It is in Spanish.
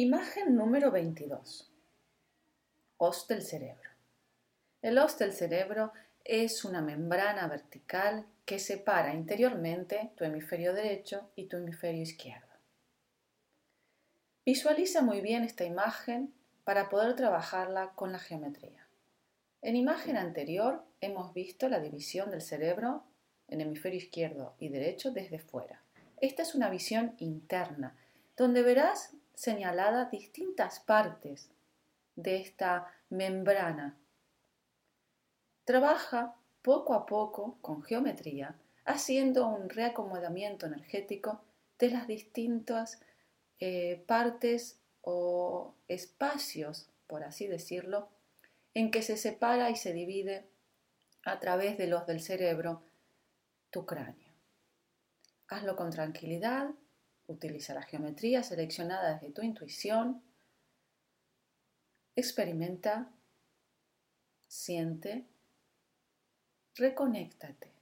Imagen número 22. Os del cerebro. El os del cerebro es una membrana vertical que separa interiormente tu hemisferio derecho y tu hemisferio izquierdo. Visualiza muy bien esta imagen para poder trabajarla con la geometría. En imagen anterior hemos visto la división del cerebro en hemisferio izquierdo y derecho desde fuera. Esta es una visión interna, donde verás señaladas distintas partes de esta membrana. Trabaja poco a poco con geometría, haciendo un reacomodamiento energético de las distintas partes o espacios, por así decirlo, en que se separa y se divide a través de los del cerebro tu cráneo. Hazlo con tranquilidad, utiliza la geometría seleccionada desde tu intuición, experimenta, siente, reconéctate.